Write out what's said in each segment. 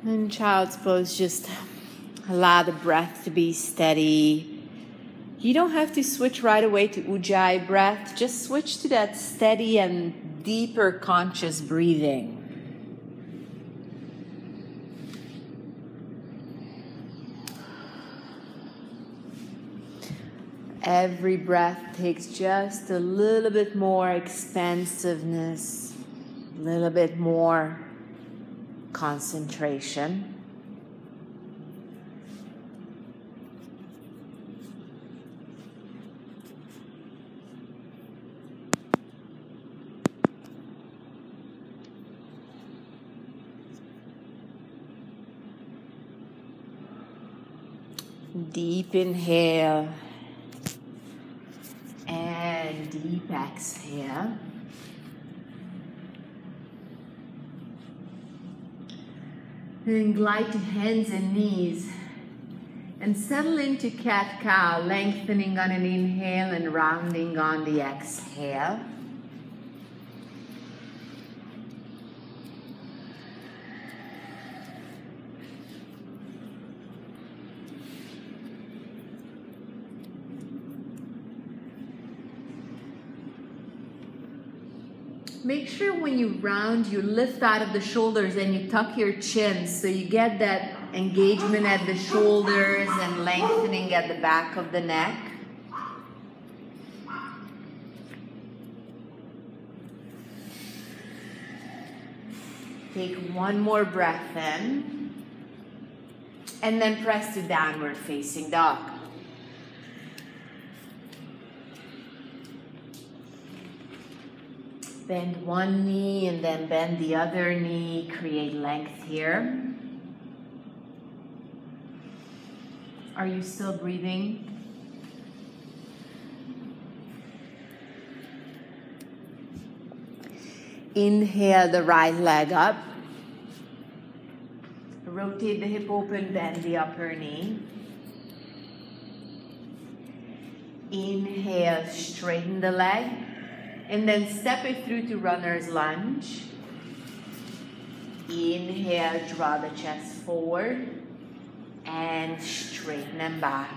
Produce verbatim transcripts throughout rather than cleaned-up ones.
In child's pose, just allow the breath to be steady. You don't have to switch right away to Ujjayi breath. Just switch to that steady and deeper conscious breathing. Every breath takes just a little bit more expansiveness, a little bit more concentration. Deep inhale and deep exhale. Then glide to hands and knees and settle into cat-cow, lengthening on an inhale and rounding on the exhale. Make sure when you round, you lift out of the shoulders and you tuck your chin so you get that engagement at the shoulders and lengthening at the back of the neck. Take one more breath in and then press to downward facing dog. Bend one knee and then bend the other knee. Create length here. Are you still breathing? Inhale the right leg up. Rotate the hip open, bend the upper knee. Inhale, straighten the leg. And then step it through to runner's lunge. Inhale, draw the chest forward and straighten and back.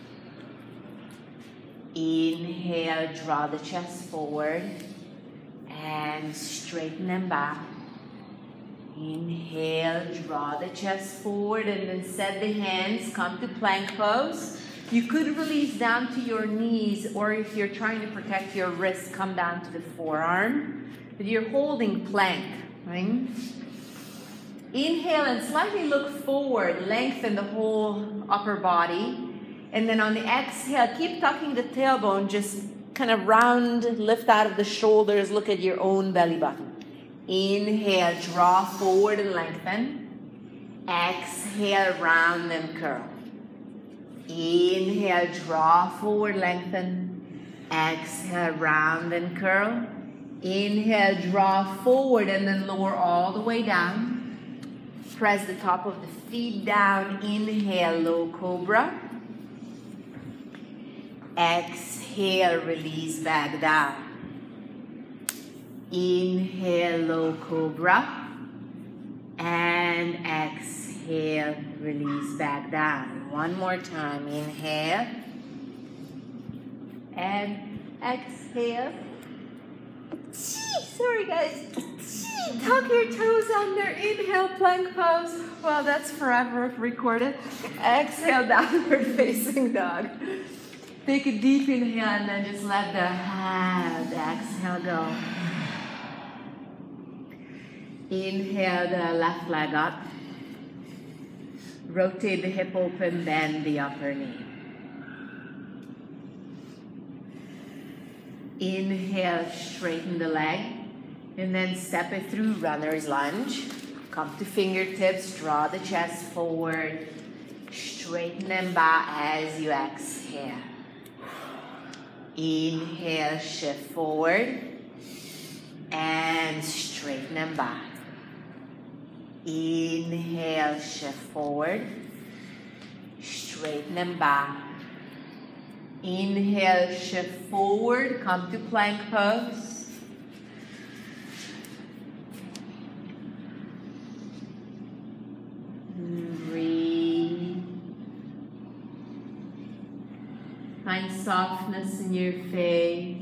Inhale, draw the chest forward and straighten and back. Inhale, draw the chest forward and then set the hands, come to plank pose. You could release down to your knees, or if you're trying to protect your wrists, come down to the forearm. But you're holding plank, right? Inhale and slightly look forward, lengthen the whole upper body. And then on the exhale, keep tucking the tailbone, just kind of round, lift out of the shoulders, look at your own belly button. Inhale, draw forward and lengthen. Exhale, round and curl. Inhale, draw forward, lengthen. Exhale, round and curl. Inhale, draw forward and then lower all the way down. Press the top of the feet down. Inhale, low cobra. Exhale, release back down. Inhale, low cobra. And exhale, release back down. One more time. Inhale. And exhale. Sorry guys. Tuck your toes under. Inhale, plank pose. Well, that's forever recorded. Exhale, downward facing dog. Take a deep inhale and then just let the, ah, the exhale go. Inhale the left leg up. Rotate the hip open, bend the upper knee. Inhale, straighten the leg. And then step it through runner's lunge. Come to fingertips, draw the chest forward. Straighten them back as you exhale. Inhale, shift forward. And straighten them back. Inhale, shift forward. Straighten them back. Inhale, shift forward. Come to plank pose. Find softness in your face.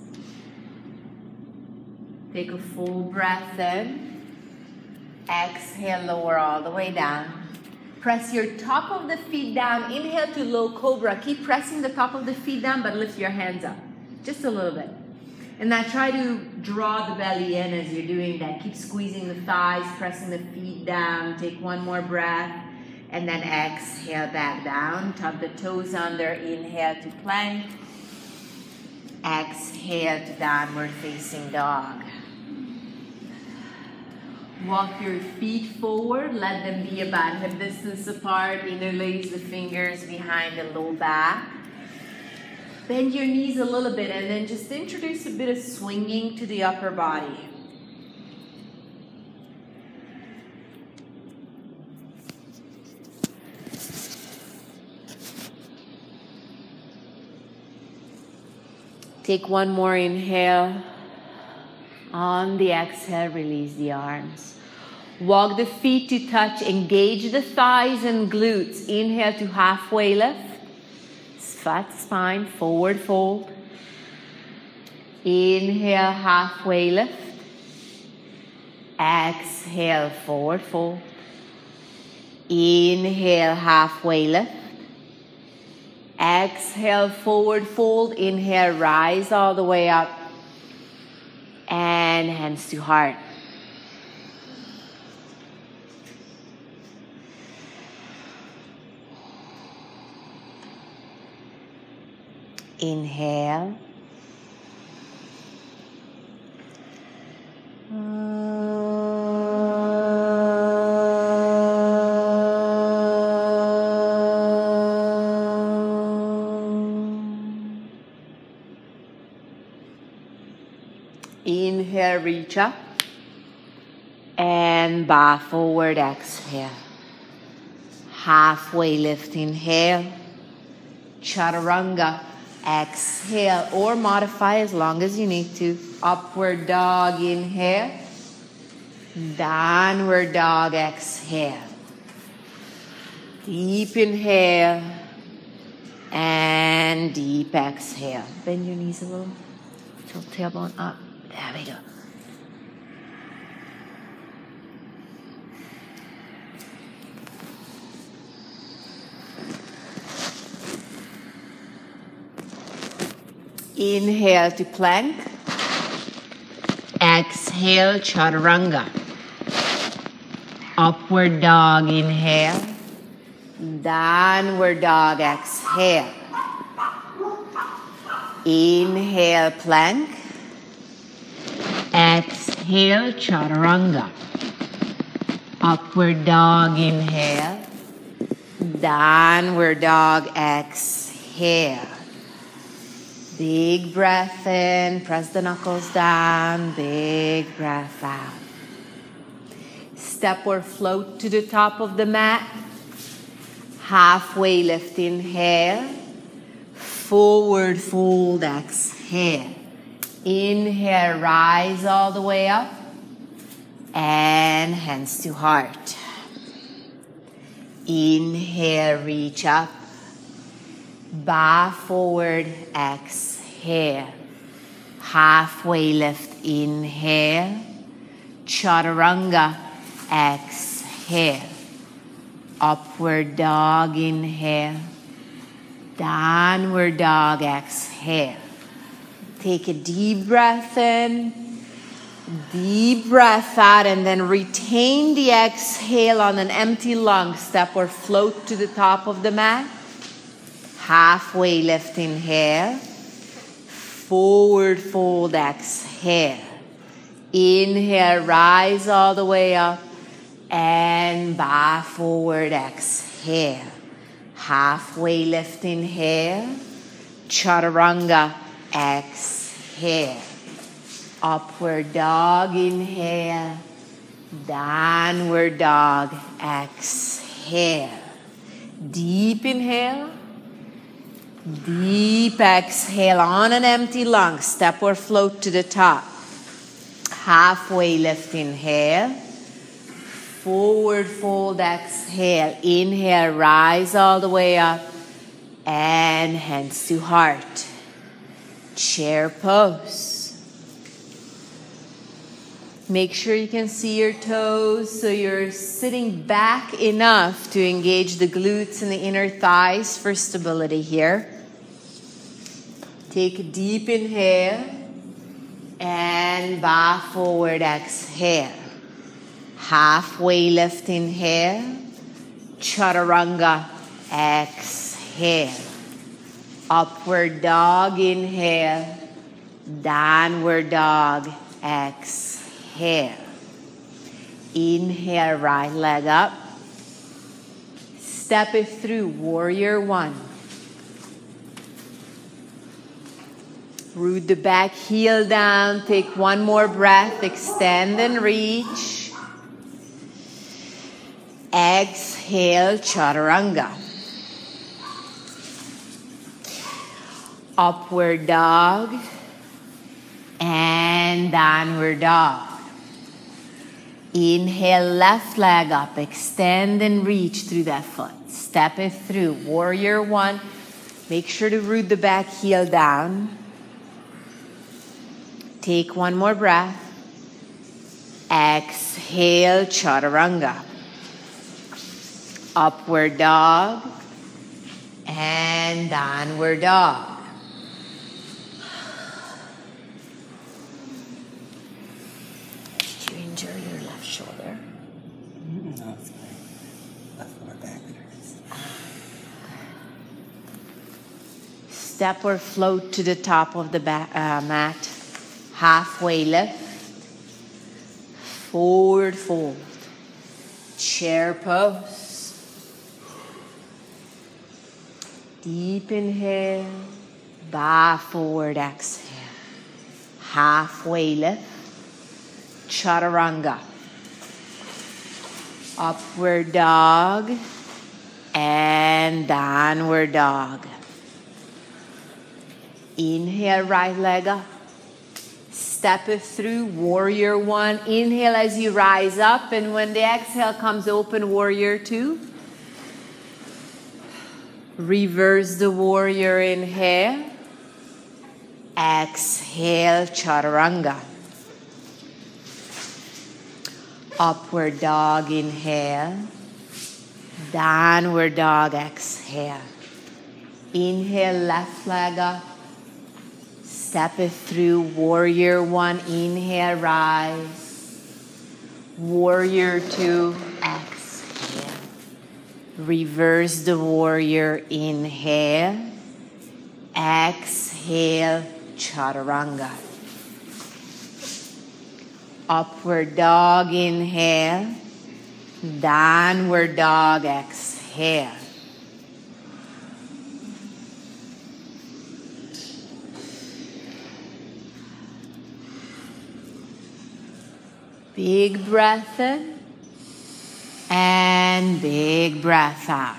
Take a full breath in. Exhale, lower all the way down. Press your top of the feet down. Inhale to low cobra. Keep pressing the top of the feet down, but lift your hands up. Just a little bit. And now try to draw the belly in as you're doing that. Keep squeezing the thighs, pressing the feet down. Take one more breath. And then exhale back down. Tuck the toes under. Inhale to plank. Exhale to downward facing dog. Walk your feet forward. Let them be about hip distance apart. Interlace the fingers behind the low back. Bend your knees a little bit and then just introduce a bit of swinging to the upper body. Take one more inhale. On the exhale, release the arms. Walk the feet to touch. Engage the thighs and glutes. Inhale to halfway lift. Flat spine, forward fold. Inhale, halfway lift. Exhale, forward fold. Inhale, halfway lift. Exhale, forward fold. Inhale, rise all the way up. And hands to heart. Inhale. Inhale, reach up. And bow forward, exhale. Halfway lift, inhale. Chaturanga. Exhale or modify as long as you need to. Upward dog, inhale. Downward dog, exhale. Deep inhale. And deep exhale. Bend your knees a little. Tilt tailbone up. There we go. Inhale to plank. Exhale, chaturanga. Upward dog, inhale. Downward dog, exhale. Inhale, plank. Exhale, chaturanga. Upward dog, inhale. Downward dog, exhale. Big breath in, press the knuckles down, big breath out. Step or float to the top of the mat. Halfway lift, inhale. Forward fold, exhale. Inhale, rise all the way up. And hands to heart. Inhale, reach up. Bow forward, exhale. Halfway lift, inhale. Chaturanga, exhale. Upward dog, inhale. Downward dog, exhale. Take a deep breath in. Deep breath out and then retain the exhale on an empty lung. Step or float to the top of the mat. Halfway lift, inhale. Forward fold, exhale. Inhale, rise all the way up. And bow forward, exhale. Halfway lift, inhale. Chaturanga, exhale. Upward dog, inhale. Downward dog, exhale. Deep inhale. Deep exhale on an empty lung. Step or float to the top. Halfway lift, inhale. Forward fold, exhale. Inhale, rise all the way up. and hands to heart. Chair pose. Make sure you can see your toes so you're sitting back enough to engage the glutes and the inner thighs for stability here. Take a deep inhale and bow forward, exhale. Halfway lift, inhale. Chaturanga, exhale. Upward dog, inhale. Downward dog, exhale. Inhale, right leg up. Step it through, warrior one. Root the back heel down. Take one more breath. Extend and reach. Exhale, chaturanga. Upward dog and downward dog. Inhale, left leg up. Extend and reach through that foot. Step it through. Warrior one. Make sure to root the back heel down. Take one more breath. Exhale, chaturanga. Upward dog and downward dog. Did you injure your left shoulder? No, it's fine. Left lower back hurts. Step or float to the top of the back, uh, mat. Halfway lift. Forward fold. Chair pose. Deep inhale, bow forward, exhale. Halfway lift, chaturanga. Upward dog and downward dog. Inhale, right leg up. Step it through, warrior one. Inhale as you rise up, and when the exhale comes, open warrior two. Reverse the warrior, inhale. Exhale, chaturanga. Upward dog, inhale. Downward dog, exhale. Inhale, left leg up. Step it through, warrior one. Inhale, rise. Warrior two, exhale. Reverse the warrior, inhale. Exhale, chaturanga. Upward dog, inhale. Downward dog, exhale. Big breath in and big breath out.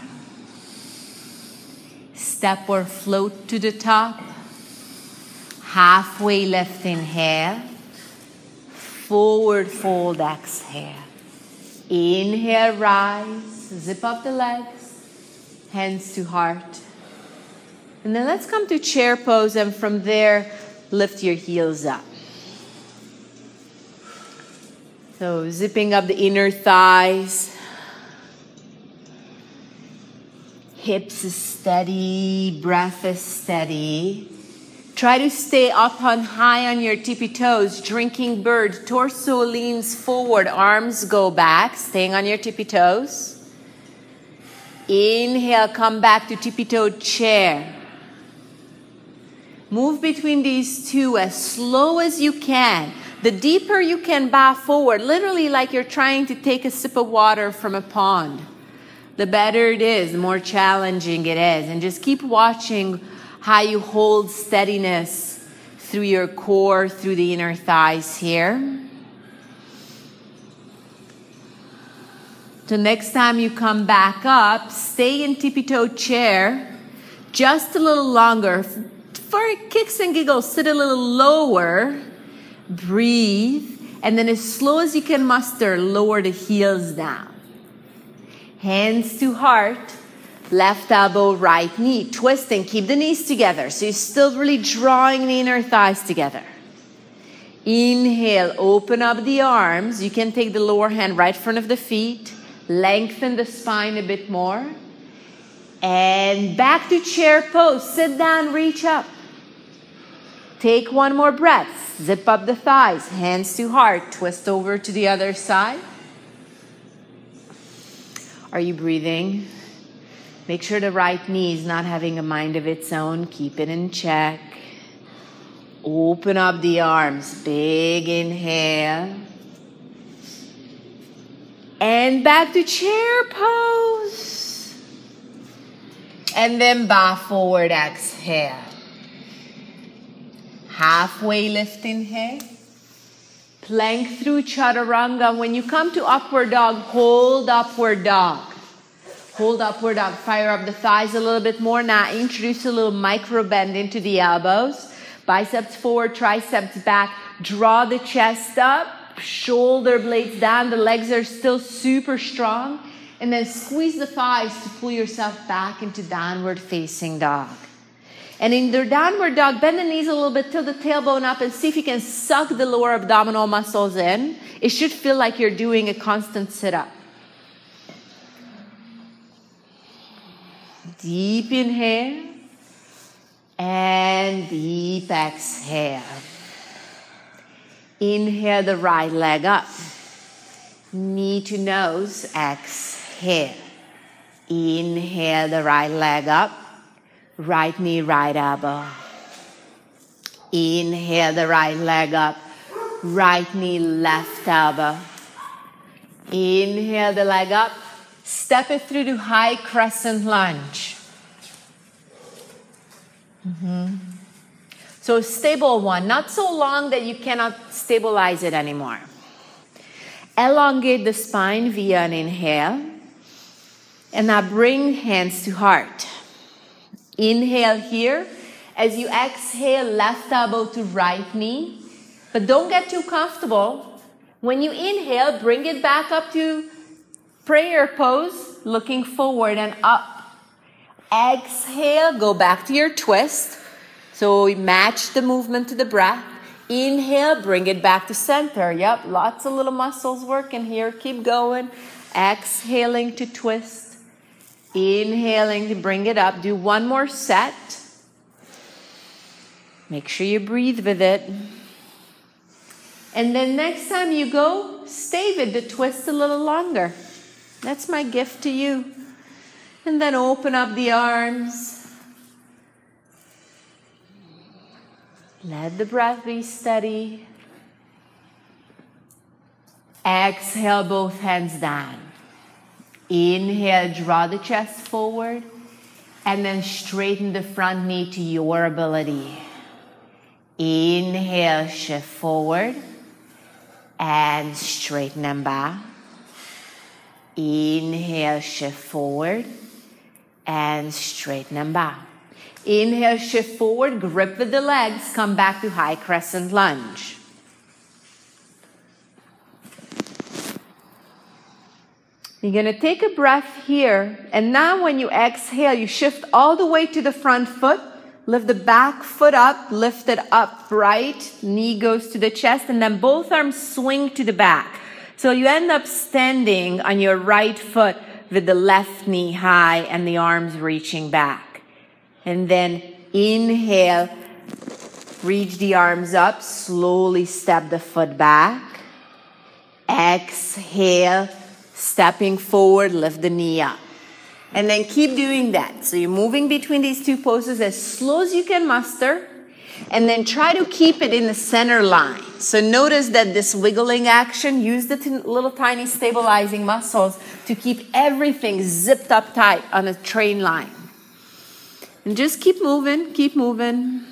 Step or float to the top. Halfway lift, inhale. Forward fold, exhale. Inhale, rise. Zip up the legs. Hands to heart. And then let's come to chair pose, and from there, lift your heels up. So zipping up the inner thighs. Hips is steady, breath is steady. Try to stay up on high on your tippy toes, drinking bird. Torso leans forward, arms go back, staying on your tippy toes. Inhale, come back to tippy toe chair. Move between these two as slow as you can. The deeper you can bow forward, literally like you're trying to take a sip of water from a pond, the better it is, the more challenging it is. And just keep watching how you hold steadiness through your core, through the inner thighs here. So next time you come back up, stay in tippy toe chair just a little longer. For kicks and giggles, sit a little lower. Breathe, and then as slow as you can muster, lower the heels down. Hands to heart. Left elbow, right knee. Twisting, keep the knees together. So you're still really drawing the inner thighs together. Inhale, open up the arms. You can take the lower hand right in front of the feet. Lengthen the spine a bit more. And back to chair pose. Sit down, reach up. Take one more breath. Zip up the thighs. Hands to heart. Twist over to the other side. Are you breathing? Make sure the right knee is not having a mind of its own. Keep it in check. Open up the arms. Big inhale. And back to chair pose. And then bow forward, exhale. Halfway lift, inhale. Plank through chaturanga. When you come to upward dog, hold upward dog. Hold upward dog. Fire up the thighs a little bit more. Now introduce a little micro bend into the elbows. Biceps forward, triceps back. Draw the chest up. Shoulder blades down. The legs are still super strong. And then squeeze the thighs to pull yourself back into downward facing dog. And in the downward dog, bend the knees a little bit, tilt the tailbone up, and see if you can suck the lower abdominal muscles in. It should feel like you're doing a constant sit-up. Deep inhale and deep exhale. Inhale the right leg up. Knee to nose, exhale. Inhale the right leg up. Right knee, right elbow. Inhale the right leg up. Right knee, left elbow. Inhale the leg up. Step it through to high crescent lunge. Mm-hmm. So stable one, not so long that you cannot stabilize it anymore. Elongate the spine via an inhale. And now bring hands to heart. Inhale here. As you exhale, left elbow to right knee. But don't get too comfortable. When you inhale, bring it back up to prayer pose, looking forward and up. Exhale, go back to your twist. So match the movement to the breath. Inhale, bring it back to center. Yep, lots of little muscles working here. Keep going. Exhaling to twist. Inhaling to bring it up. Do one more set. Make sure you breathe with it. And then next time you go, stay with the twist a little longer. That's my gift to you. And then open up the arms. Let the breath be steady. Exhale, both hands down. Inhale, draw the chest forward. And then straighten the front knee to your ability. Inhale, shift forward. And straighten and bow. Inhale, shift forward. And straighten and bow. Inhale, shift forward, grip with the legs, come back to high crescent lunge. You're going to take a breath here, and now when you exhale, you shift all the way to the front foot, lift the back foot up, lift it up right, knee goes to the chest, and then both arms swing to the back. So you end up standing on your right foot with the left knee high and the arms reaching back. And then inhale, reach the arms up, slowly step the foot back. Exhale, stepping forward, lift the knee up. And then keep doing that. So you're moving between these two poses as slow as you can muster. And then try to keep it in the center line. So notice that this wiggling action, use the t- little tiny stabilizing muscles to keep everything zipped up tight on a train line. And just keep moving, keep moving.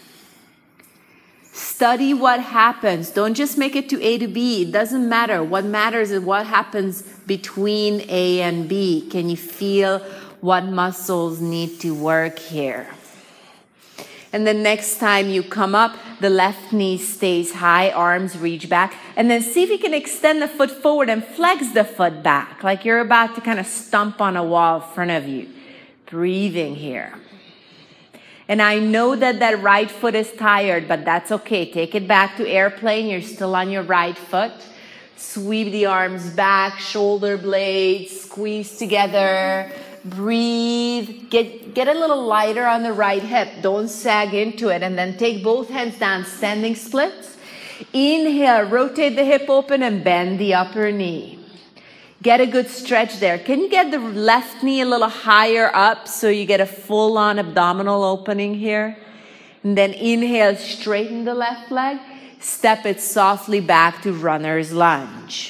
Study what happens. Don't just make it to A to B. It doesn't matter. What matters is what happens between A and B. Can you feel what muscles need to work here? And then next time you come up, the left knee stays high, arms reach back. And then see if you can extend the foot forward and flex the foot back, like you're about to kind of stomp on a wall in front of you. Breathing here. And I know that that right foot is tired, but that's okay. Take it back to airplane. You're still on your right foot. Sweep the arms back, shoulder blades, squeeze together. Breathe. Get, get a little lighter on the right hip. Don't sag into it. And then take both hands down, standing splits. Inhale, rotate the hip open and bend the upper knee. Get a good stretch there. Can you get the left knee a little higher up so you get a full-on abdominal opening here? And then inhale, straighten the left leg. Step it softly back to runner's lunge.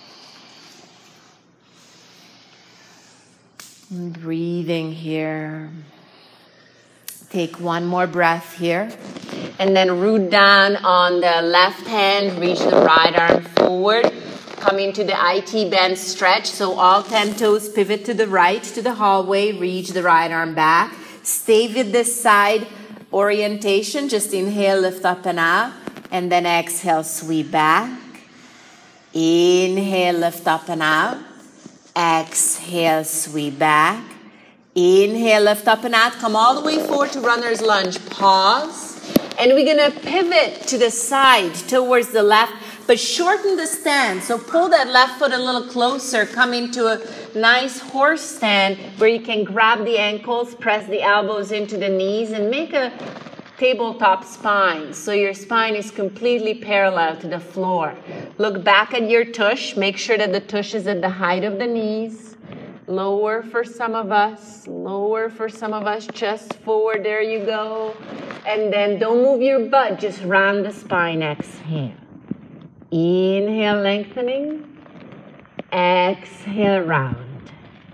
And breathing here. Take one more breath here. And then root down on the left hand. Reach the right arm forward. Come into the I T bend stretch. So all ten toes pivot to the right, to the hallway. Reach the right arm back. Stay with this side orientation. Just inhale, lift up and out. And then exhale, sweep back. Inhale, lift up and out. Exhale, sweep back. Inhale, lift up and out. Come all the way forward to runner's lunge. Pause. And we're going to pivot to the side, towards the left. But shorten the stand. So pull that left foot a little closer. Come into a nice horse stand where you can grab the ankles, press the elbows into the knees, and make a tabletop spine. So your spine is completely parallel to the floor. Look back at your tush. Make sure that the tush is at the height of the knees. Lower for some of us. Lower for some of us. Chest forward. There you go. And then don't move your butt. Just round the spine. Exhale. Inhale, lengthening. Exhale, round.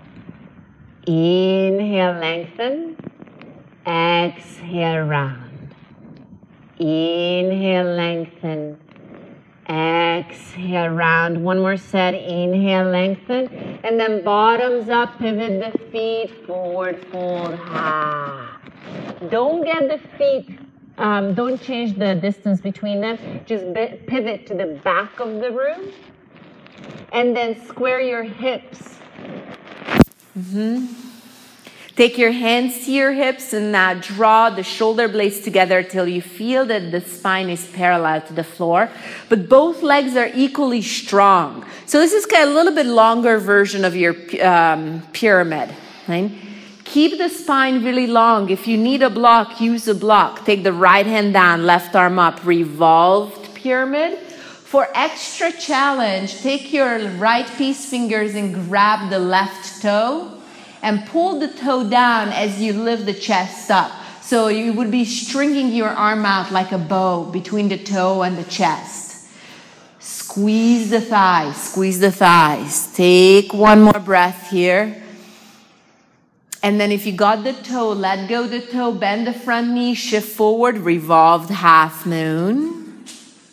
Inhale, lengthen. Exhale, round. Inhale, lengthen. Exhale, round. One more set. Inhale, lengthen. And then bottoms up, pivot the feet, forward fold, ha. Don't get the feet Um, don't change the distance between them. Just pivot to the back of the room. And then square your hips. Mm-hmm. Take your hands to your hips and now draw the shoulder blades together till you feel that the spine is parallel to the floor. But both legs are equally strong. So this is kind of a little bit longer version of your um, pyramid. Right? Keep the spine really long. If you need a block, use a block. Take the right hand down, left arm up, revolved pyramid. For extra challenge, take your right peace fingers and grab the left toe and pull the toe down as you lift the chest up. So you would be stringing your arm out like a bow between the toe and the chest. Squeeze the thighs, squeeze the thighs. Take one more breath here. And then if you got the toe, let go the toe, bend the front knee, shift forward, revolved half moon.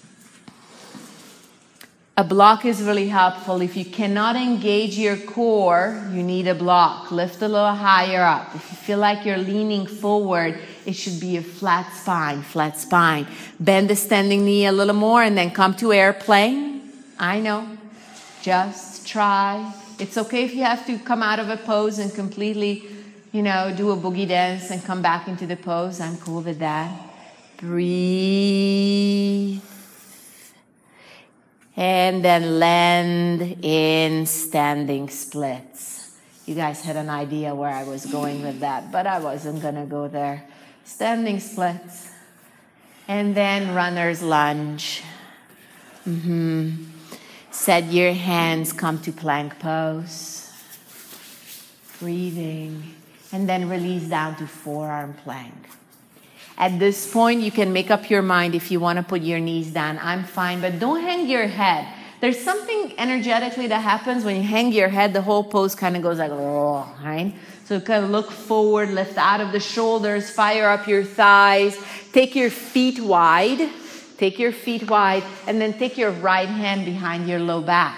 A block is really helpful. If you cannot engage your core, you need a block. Lift a little higher up. If you feel like you're leaning forward, it should be a flat spine, flat spine. Bend the standing knee a little more and then come to airplane. I know. Just try. It's okay if you have to come out of a pose and completely, you know, do a boogie dance and come back into the pose. I'm cool with that. Breathe. And then land in standing splits. You guys had an idea where I was going with that, but I wasn't going to go there. Standing splits. And then runner's lunge. Mm-hmm. Set your hands, come to plank pose. Breathing. And then release down to forearm plank. At this point, you can make up your mind if you want to put your knees down. I'm fine, but don't hang your head. There's something energetically that happens when you hang your head, the whole pose kind of goes like, oh, right? So kind of look forward, lift out of the shoulders, fire up your thighs. Take your feet wide. Take your feet wide, and then take your right hand behind your low back.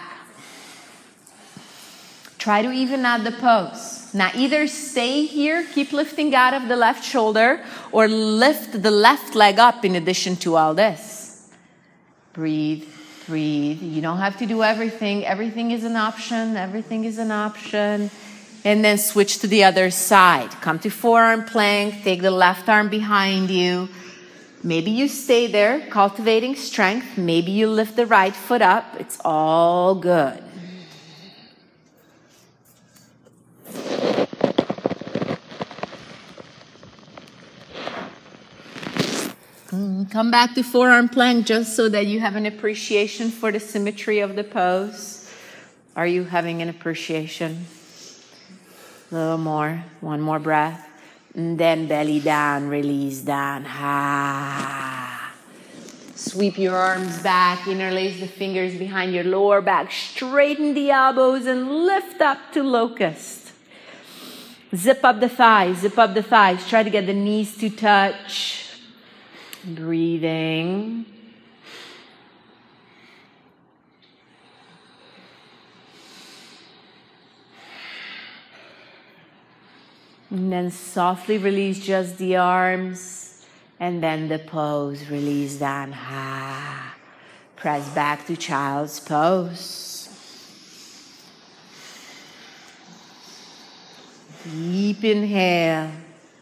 Try to even out the pose. Now either stay here, keep lifting out of the left shoulder, or lift the left leg up in addition to all this. Breathe, breathe. You don't have to do everything. Everything is an option. Everything is an option. And then switch to the other side. Come to forearm plank. Take the left arm behind you. Maybe you stay there, cultivating strength. Maybe you lift the right foot up. It's all good. Come back to forearm plank just so that you have an appreciation for the symmetry of the pose. Are you having an appreciation? A little more. One more breath. And then belly down, release down. Ha. Sweep your arms back. Interlace the fingers behind your lower back. Straighten the elbows and lift up to locust. Zip up the thighs. Zip up the thighs. Try to get the knees to touch. Breathing. And then softly release just the arms. And then the pose. Release down. Ha. Press back to child's pose. Deep inhale.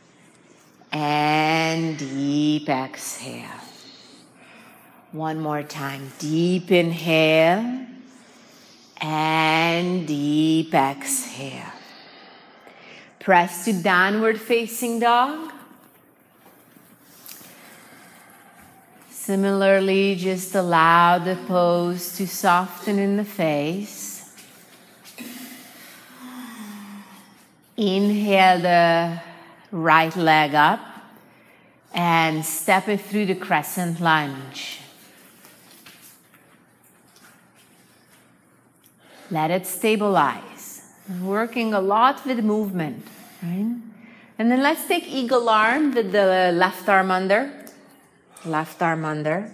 And deep exhale. One more time. Deep inhale. And deep exhale. Press to downward facing dog. Similarly, just allow the pose to soften in the face. Inhale the right leg up and step it through the crescent lunge. Let it stabilize. Working a lot with movement, right? And then let's take eagle arm with the left arm under. Left arm under.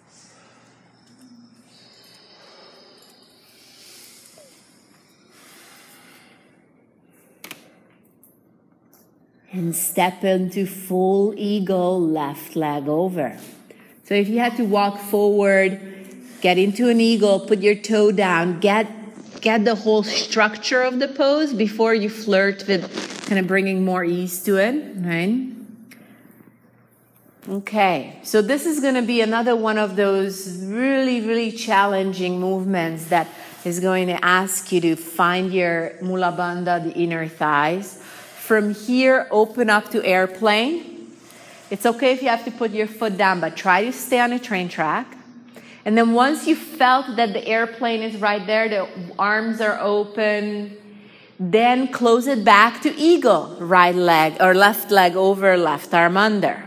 And step into full eagle, left leg over. So if you had to walk forward, get into an eagle, put your toe down, get, get the whole structure of the pose before you flirt with kind of bringing more ease to it, right? Okay, so this is going to be another one of those really, really challenging movements that is going to ask you to find your Mula Bandha, the inner thighs. From here, open up to airplane. It's okay if you have to put your foot down, but try to stay on a train track. And then once you felt that the airplane is right there, the arms are open, then close it back to eagle. Right leg or left leg over, left arm under.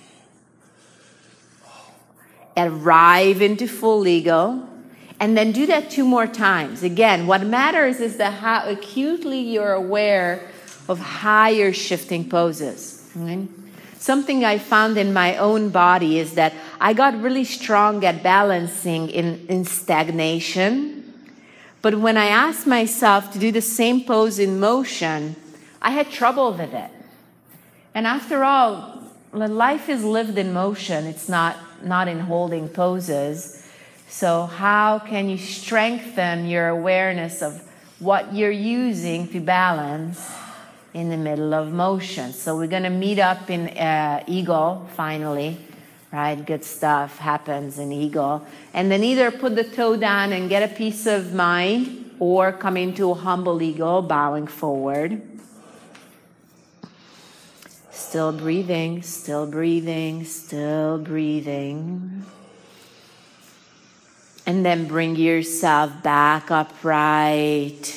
Arrive into full eagle. And then do that two more times. Again, what matters is that how acutely you're aware of higher shifting poses. Right? Something I found in my own body is that I got really strong at balancing in, in stagnation. But when I asked myself to do the same pose in motion, I had trouble with it. And after all, life is lived in motion. It's not, not in holding poses. So how can you strengthen your awareness of what you're using to balance in the middle of motion? So we're going to meet up in uh, eagle finally, right? Good stuff happens in eagle. And then either put the toe down and get a peace of mind, or come into a humble eagle, bowing forward. Still breathing, still breathing, still breathing. And then bring yourself back upright.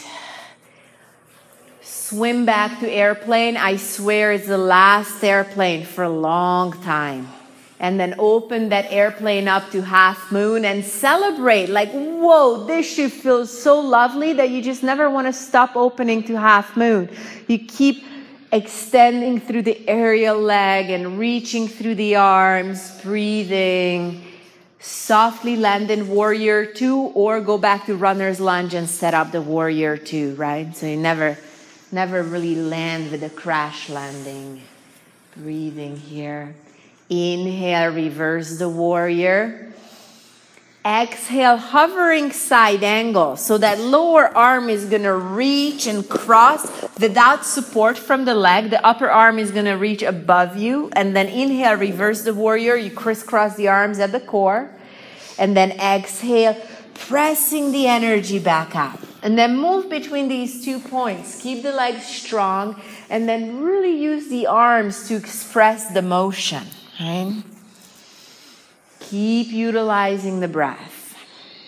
Swim back to airplane. I swear it's the last airplane for a long time. And then open that airplane up to half moon and celebrate. Like, whoa, this should feel so lovely that you just never want to stop opening to half moon. You keep extending through the aerial leg and reaching through the arms, breathing. Softly land in warrior two, or go back to runner's lunge and set up the warrior two, right? So you never, never really land with a crash landing. Breathing here. Inhale, reverse the warrior. Exhale, hovering side angle. So that lower arm is going to reach and cross without support from the leg. The upper arm is going to reach above you. And then inhale, reverse the warrior. You crisscross the arms at the core. And then exhale, pressing the energy back up. And then move between these two points. Keep the legs strong. And then really use the arms to express the motion. Right? Keep utilizing the breath.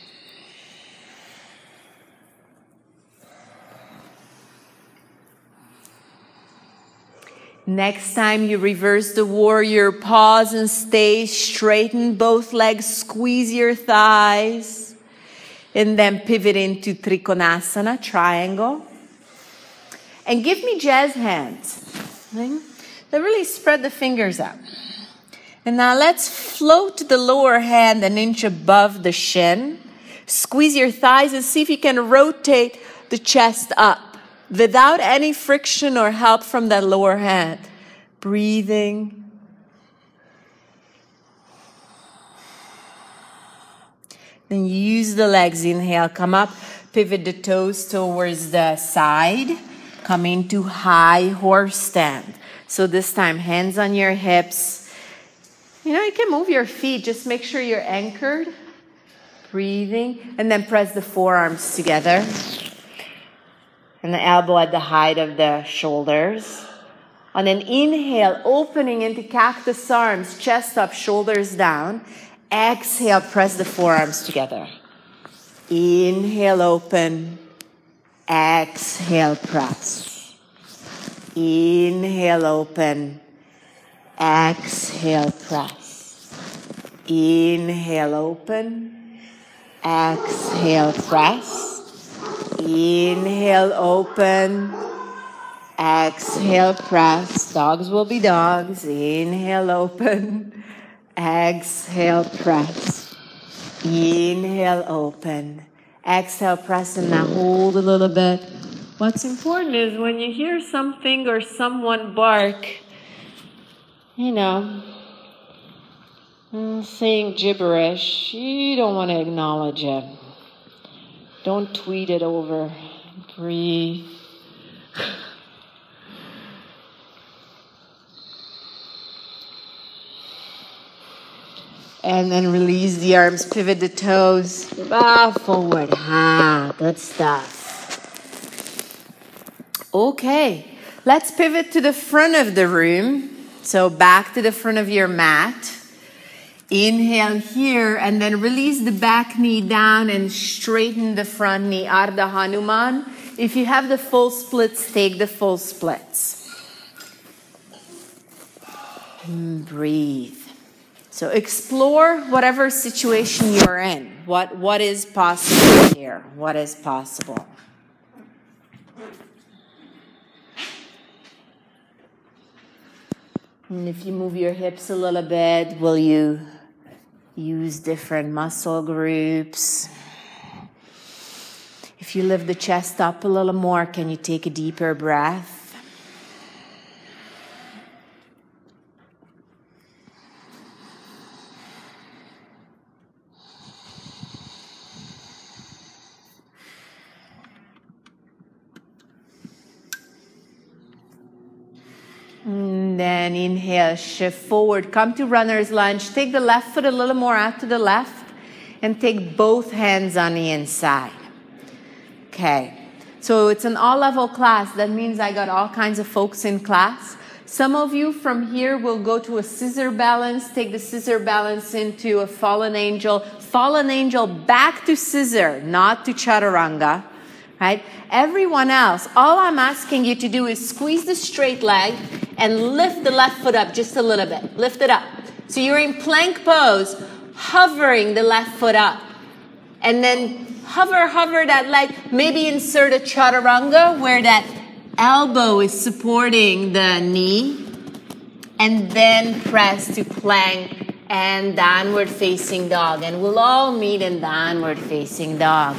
Next time you reverse the warrior, pause and stay. Straighten both legs, squeeze your thighs. And then pivot into Trikonasana, triangle. And give me jazz hands. Then really spread the fingers out. And now let's float the lower hand an inch above the shin. Squeeze your thighs and see if you can rotate the chest up without any friction or help from that lower hand. Breathing. Then use the legs. Inhale, come up, pivot the toes towards the side. Come into high horse stand. So this time, hands on your hips. You know, you can move your feet. Just make sure you're anchored. Breathing. And then press the forearms together. And the elbow at the height of the shoulders. On an inhale, opening into cactus arms, chest up, shoulders down. Exhale, press the forearms together. Inhale, open. Exhale, press. Inhale, open. Exhale, press. Inhale, open. Exhale, press. Inhale, open. Exhale, press. Dogs will be dogs. Inhale, open. Exhale, press. Inhale, open. Exhale, press, and now hold a little bit. What's important is when you hear something or someone bark, you know, saying gibberish, you don't want to acknowledge it. Don't tweet it over. Breathe. And then release the arms, pivot the toes. Ah, forward. Ah, good stuff. Okay, let's pivot to the front of the room. So back to the front of your mat. Inhale here and then release the back knee down and straighten the front knee. Ardha Hanuman. If you have the full splits, take the full splits. And breathe. So explore whatever situation you're in. What, what is possible here? What is possible? And if you move your hips a little bit, will you use different muscle groups? If you lift the chest up a little more, can you take a deeper breath? And then inhale, shift forward, come to runner's lunge. Take the left foot a little more out to the left and take both hands on the inside. Okay, so it's an all-level class. That means I got all kinds of folks in class. Some of you from here will go to a scissor balance, take the scissor balance into a fallen angel, fallen angel back to scissor, not to chaturanga. Right? Everyone else, all I'm asking you to do is squeeze the straight leg and lift the left foot up just a little bit. Lift it up. So you're in plank pose, hovering the left foot up. And then hover, hover that leg. Maybe insert a chaturanga where that elbow is supporting the knee. And then press to plank and downward facing dog. And we'll all meet in downward facing dog.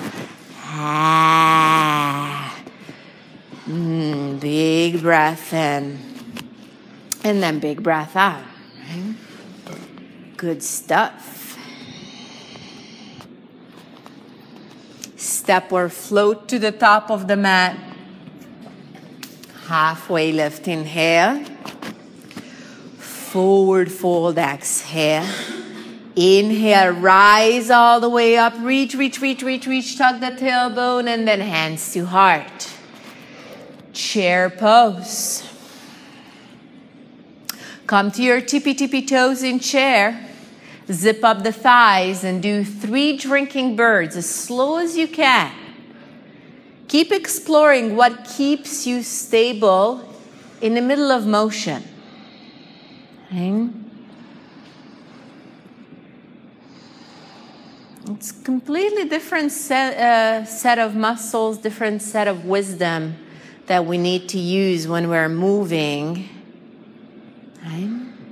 Ah. Mm, big breath in. And then big breath out. Right? Good stuff. step or float to the top of the mat. Halfway lift, inhale. Forward fold, exhale. Inhale, rise all the way up. Reach, reach, reach, reach, reach. Tuck the tailbone and then hands to heart. Chair pose. Come to your tippy-tippy toes in chair. Zip up the thighs and do three drinking birds as slow as you can. Keep exploring what keeps you stable in the middle of motion. Okay. It's a completely different set, uh, set of muscles, different set of wisdom that we need to use when we're moving. Okay.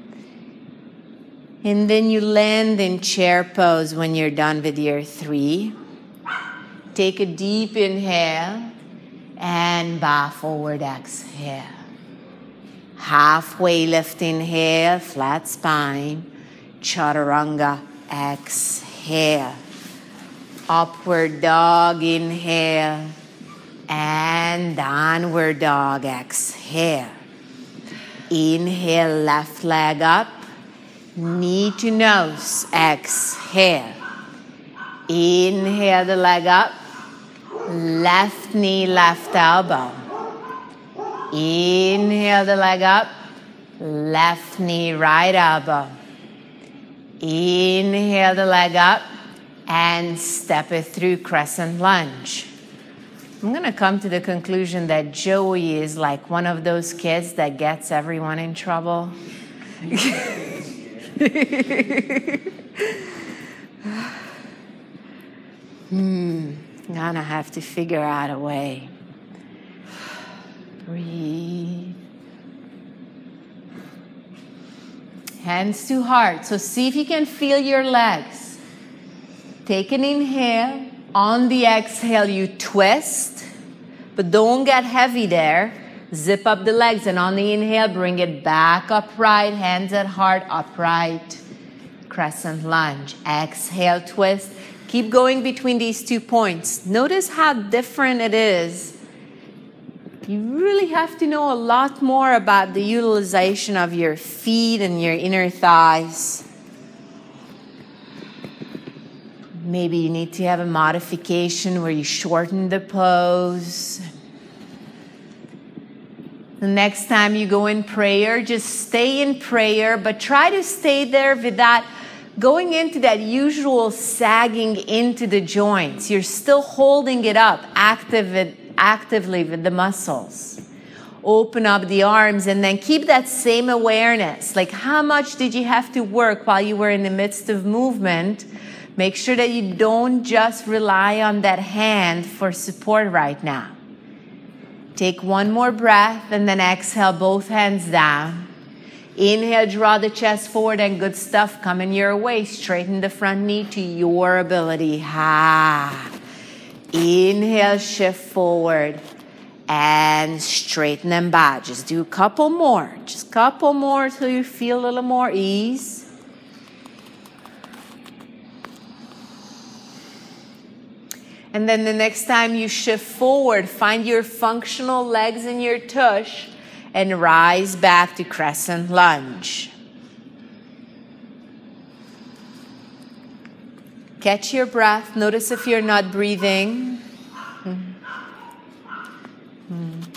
And then you land in chair pose when you're done with your three. Take a deep inhale and bow forward, exhale. Halfway lift, inhale, flat spine. Chaturanga, exhale. Upward dog, inhale. And downward dog, exhale. Inhale, left leg up. Knee to nose, exhale. Inhale the leg up. Left knee, left elbow. Inhale the leg up. Left knee, right elbow. Inhale the leg up and step it through crescent lunge. I'm going to come to the conclusion that Joey is like one of those kids that gets everyone in trouble. Hmm, gonna have to figure out a way. Breathe. Hands to heart. So see if you can feel your legs. Take an inhale. On the exhale, you twist, but don't get heavy there. Zip up the legs, and on the inhale, bring it back upright, hands at heart, upright. Crescent lunge. Exhale, twist. Keep going between these two points. Notice how different it is. You really have to know a lot more about the utilization of your feet and your inner thighs. Maybe you need to have a modification where you shorten the pose. The next time you go in prayer, just stay in prayer, but try to stay there without going into that usual sagging into the joints. You're still holding it up active, actively with the muscles. Open up the arms and then keep that same awareness. Like, how much did you have to work while you were in the midst of movement? Make sure that you don't just rely on that hand for support right now. Take one more breath and then exhale, both hands down. Inhale, draw the chest forward, and good stuff coming your way. Straighten the front knee to your ability. Ha. Inhale, shift forward and straighten them back. Just do a couple more. Just a couple more till you feel a little more ease. And then the next time you shift forward, find your functional legs in your tush and rise back to crescent lunge. Catch your breath. Notice if you're not breathing. Hmm. Hmm.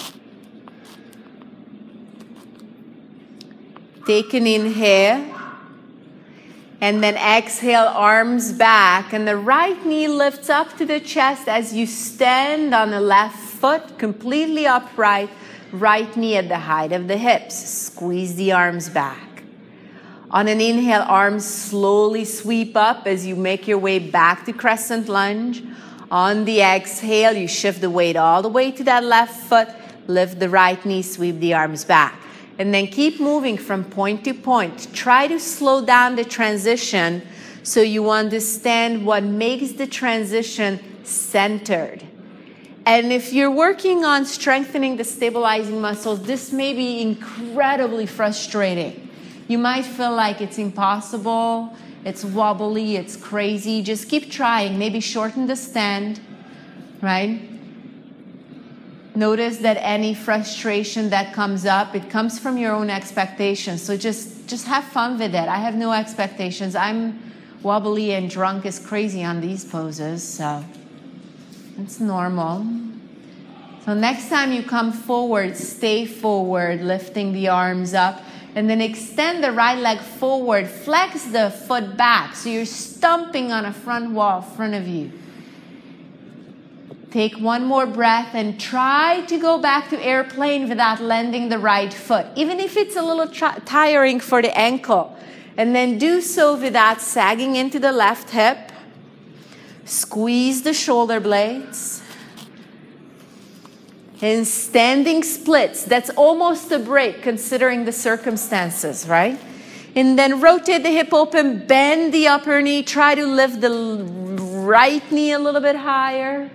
Take an inhale. And then exhale, arms back. And the right knee lifts up to the chest as you stand on the left foot, completely upright. Right knee at the height of the hips. Squeeze the arms back. On an inhale, arms slowly sweep up as you make your way back to crescent lunge. On the exhale, you shift the weight all the way to that left foot. Lift the right knee, sweep the arms back. And then keep moving from point to point. Try to slow down the transition so you understand what makes the transition centered. And if you're working on strengthening the stabilizing muscles, this may be incredibly frustrating. You might feel like it's impossible, it's wobbly, it's crazy. Just keep trying. Maybe shorten the stand. right? Notice that any frustration that comes up, it comes from your own expectations. So just, just have fun with it. I have no expectations. I'm wobbly and drunk as crazy on these poses, so it's normal. So next time you come forward, stay forward, lifting the arms up, and then extend the right leg forward, flex the foot back, so you're stomping on a front wall in front of you. Take one more breath and try to go back to airplane without landing the right foot, even if it's a little tiring for the ankle. And then do so without sagging into the left hip. Squeeze the shoulder blades. And standing splits, that's almost a break considering the circumstances, right? And then rotate the hip open, bend the upper knee, try to lift the right knee a little bit higher.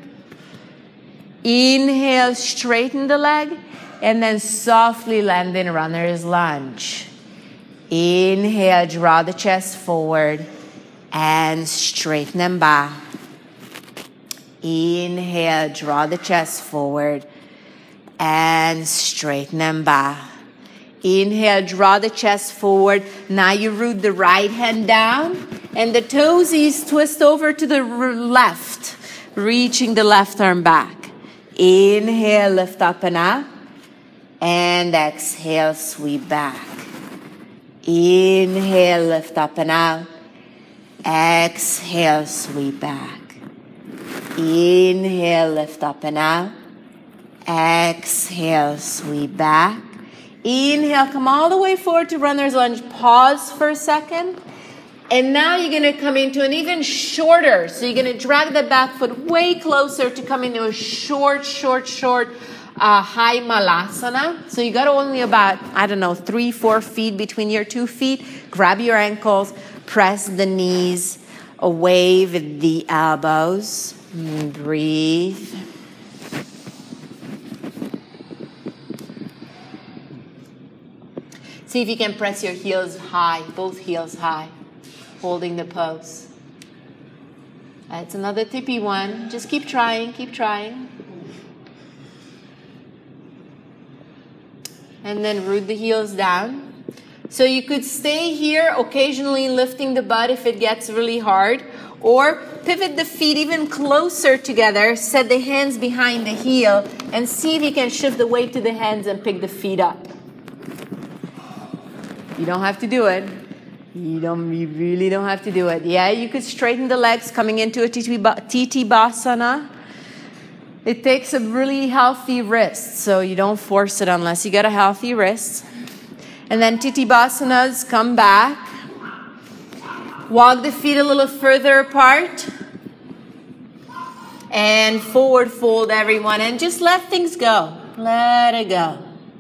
Inhale, straighten the leg, and then softly land in runner's lunge. Inhale, draw the chest forward, and straighten them back. Inhale, draw the chest forward, and straighten them back. Inhale, draw the chest forward. Now you root the right hand down, and the toesies twist over to the left, reaching the left arm back. Inhale, lift up and up, and exhale, sweep back. Inhale, lift up and out, exhale, sweep back. Inhale, lift up and out, exhale, sweep back. Inhale, come all the way forward to runner's lunge, pause for a second. And now you're going to come into an even shorter. So you're going to drag the back foot way closer to come into a short, short, short uh, high malasana. So you got only about, I don't know, three, four feet between your two feet. Grab your ankles, press the knees away with the elbows. And breathe. See if you can press your heels high, both heels high. Holding the pose. That's another tippy one. Just keep trying, keep trying. And then root the heels down. So you could stay here, occasionally lifting the butt if it gets really hard, or pivot the feet even closer together, set the hands behind the heel, and see if you can shift the weight to the hands and pick the feet up. You don't have to do it. You don't. You really don't have to do it. Yeah, you could straighten the legs coming into a T T Basana. It takes a really healthy wrist, so you don't force it unless you get a healthy wrist. And then T T Basanas, come back. Walk the feet a little further apart. And forward fold, everyone. And just let things go. Let it go.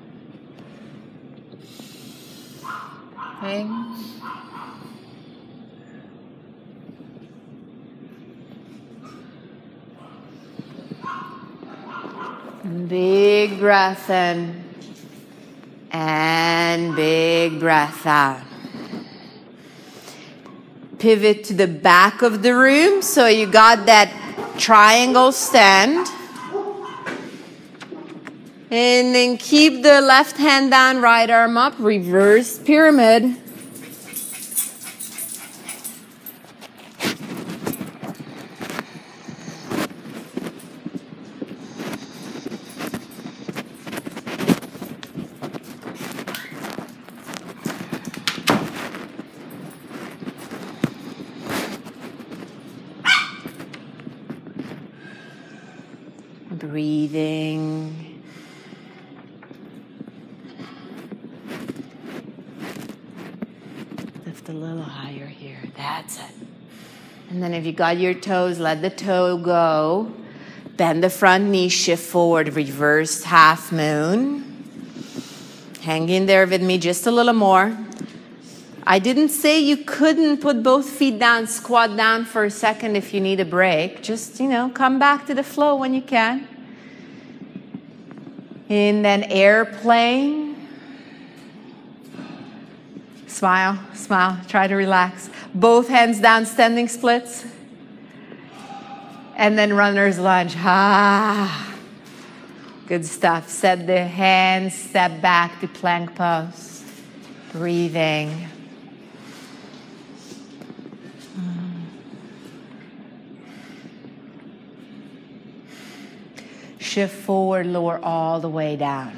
Okay. Big breath in and big breath out. Pivot to the back of the room so you got that triangle stand. And then keep the left hand down, right arm up, reverse pyramid. Breathing. Lift a little higher here. That's it. And then if you got your toes, let the toe go. Bend the front knee, shift forward, reverse half moon. Hang in there with me just a little more. I didn't say you couldn't put both feet down, squat down for a second if you need a break. Just, you know, come back to the flow when you can. And then airplane. Smile, smile, try to relax. Both hands down, standing splits. And then runner's lunge. Ah, good stuff. Set the hands, step back to plank pose. Breathing. Shift forward, lower all the way down.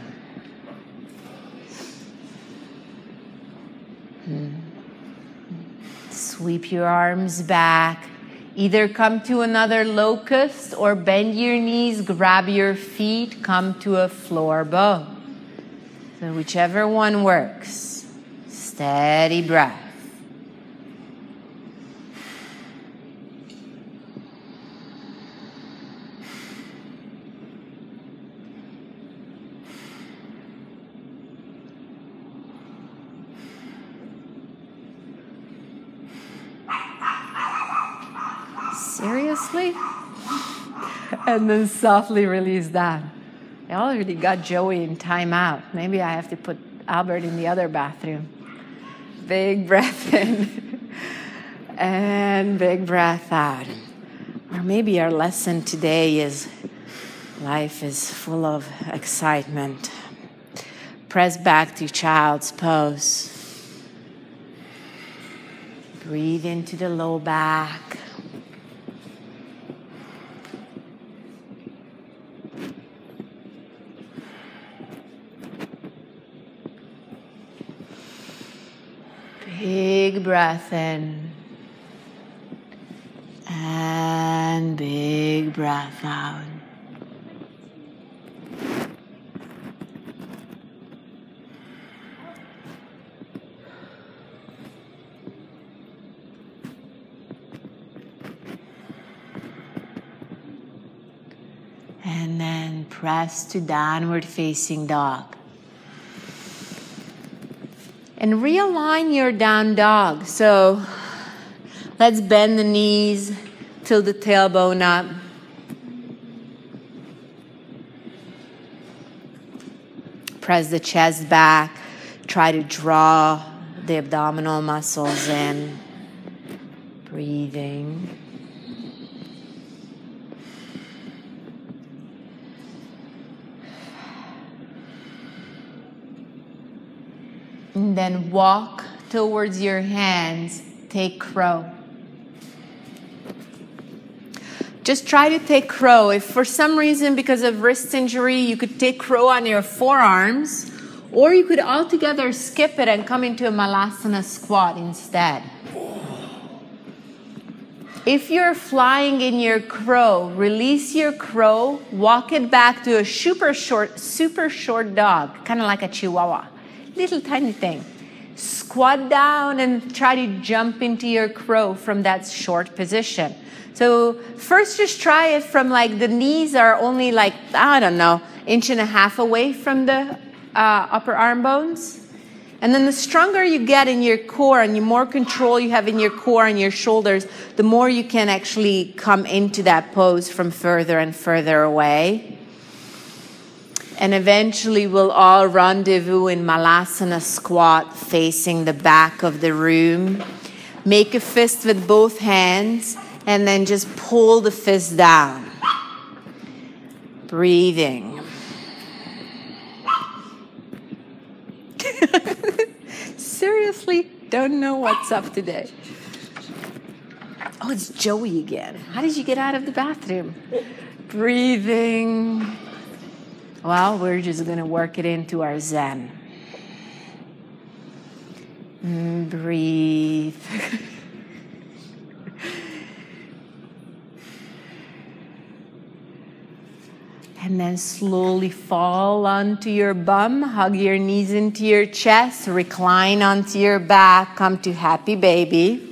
Hmm. Sweep your arms back. Either come to another locust or bend your knees, grab your feet, come to a floor bow. So whichever one works. Steady breath. Seriously? And then softly release down. I already got Joey in timeout. Maybe I have to put Albert in the other bathroom. Big breath in. And big breath out. Or maybe our lesson today is life is full of excitement. Press back to child's pose. Breathe into the low back. Big breath in and big breath out. And then press to downward facing dog. And realign your down dog. So let's bend the knees, tilt the tailbone up. Press the chest back. Try to draw the abdominal muscles in. Breathing. And then walk towards your hands. Take crow. Just try to take crow. If for some reason, because of wrist injury, you could take crow on your forearms, or you could altogether skip it and come into a Malasana squat instead. If you're flying in your crow, release your crow, walk it back to a super short, super short dog, kind of like a Chihuahua. Little tiny thing. Squat down and try to jump into your crow from that short position. So first just try it from like the knees are only like, I don't know, inch and a half away from the uh, upper arm bones. And then the stronger you get in your core and the more control you have in your core and your shoulders, the more you can actually come into that pose from further and further away. And eventually we'll all rendezvous in Malasana squat facing the back of the room. Make a fist with both hands and then just pull the fist down. Breathing. Seriously, don't know what's up today. Oh, it's Joey again. How did you get out of the bathroom? Breathing. Well, we're just going to work it into our Zen. Mm, breathe. And then slowly fall onto your bum, hug your knees into your chest, recline onto your back, come to happy baby.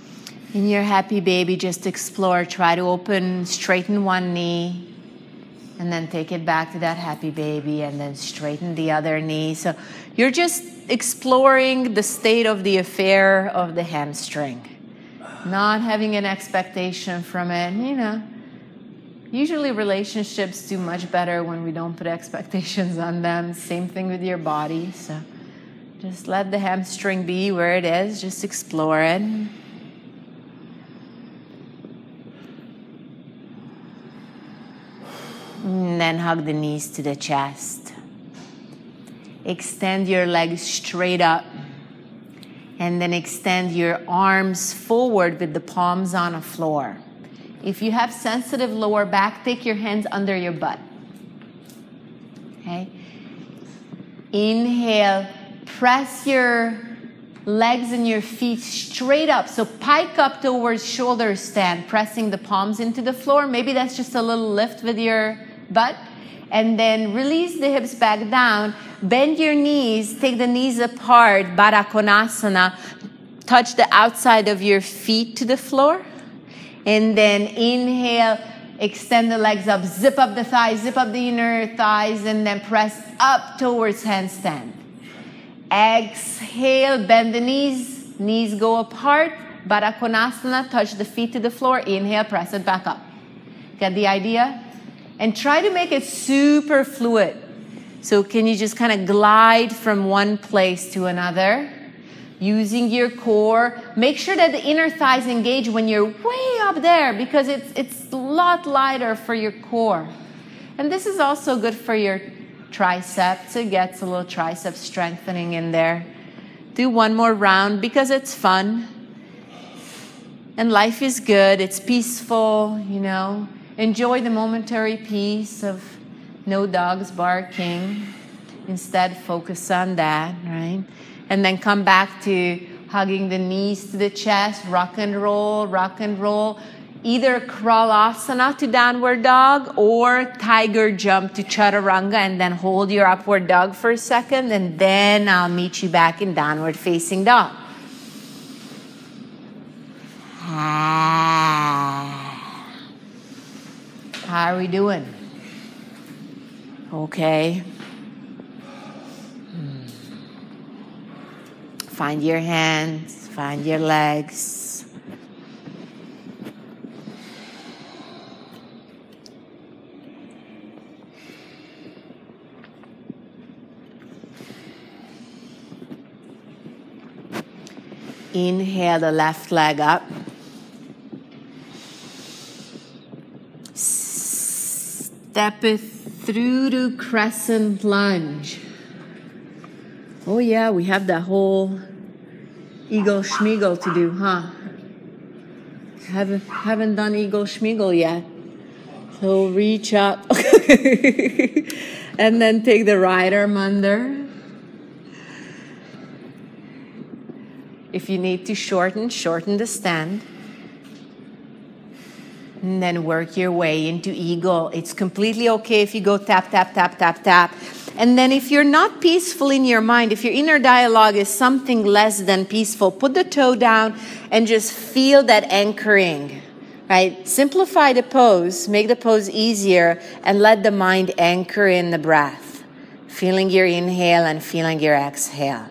In your happy baby, just explore. Try to open, straighten one knee. And then take it back to that happy baby and then straighten the other knee. So you're just exploring the state of the affair of the hamstring. Not having an expectation from it, you know. Usually relationships do much better when we don't put expectations on them. Same thing with your body. So just let the hamstring be where it is. Just explore it. And then hug the knees to the chest. Extend your legs straight up. And then extend your arms forward with the palms on the floor. If you have sensitive lower back, take your hands under your butt. Okay? Inhale. Press your legs and your feet straight up. So pike up towards shoulder stand, pressing the palms into the floor. Maybe that's just a little lift with your butt. And then release the hips back down. Bend your knees. Take the knees apart. Baddha Konasana. Touch the outside of your feet to the floor. And then inhale. Extend the legs up. Zip up the thighs. Zip up the inner thighs. And then press up towards handstand. Exhale. Bend the knees. Knees go apart. Baddha Konasana. Touch the feet to the floor. Inhale. Press it back up. Get the idea? And try to make it super fluid. So can you just kind of glide from one place to another? Using your core. Make sure that the inner thighs engage when you're way up there, because it's, it's a lot lighter for your core. And this is also good for your triceps. It gets a little tricep strengthening in there. Do one more round because it's fun. And life is good. It's peaceful, you know. Enjoy the momentary peace of no dogs barking. Instead, focus on that, right? And then come back to hugging the knees to the chest, rock and roll, rock and roll. Either Kralasana to downward dog or tiger jump to chaturanga, and then hold your upward dog for a second, and then I'll meet you back in downward facing dog. Ah. How are we doing? Okay. Hmm. Find your hands, find your legs. Inhale the left leg up. Step it through to crescent lunge. Oh yeah, we have that whole Eagle Schmeagle to do, huh? Haven't, haven't done Eagle Schmeagle yet. So reach up. And then take the right arm under. If you need to shorten, shorten the stand. And then work your way into eagle. It's completely okay if you go tap, tap, tap, tap, tap. And then if you're not peaceful in your mind, if your inner dialogue is something less than peaceful, put the toe down and just feel that anchoring, right? Simplify the pose, make the pose easier, and let the mind anchor in the breath. Feeling your inhale and feeling your exhale.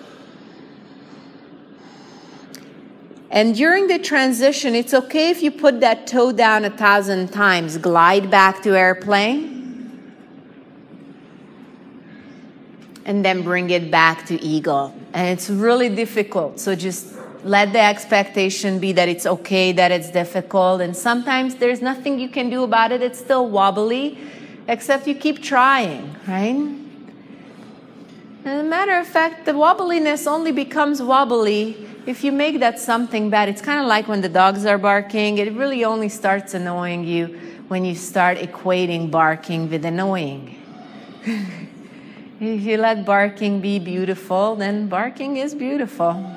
And during the transition, it's okay if you put that toe down a thousand times. Glide back to airplane. And then bring it back to eagle. And it's really difficult. So just let the expectation be that it's okay, that it's difficult. And sometimes there's nothing you can do about it. It's still wobbly, except you keep trying, right? As a matter of fact, the wobbliness only becomes wobbly if you make that something bad. It's kind of like when the dogs are barking. It really only starts annoying you when you start equating barking with annoying. If you let barking be beautiful, then barking is beautiful.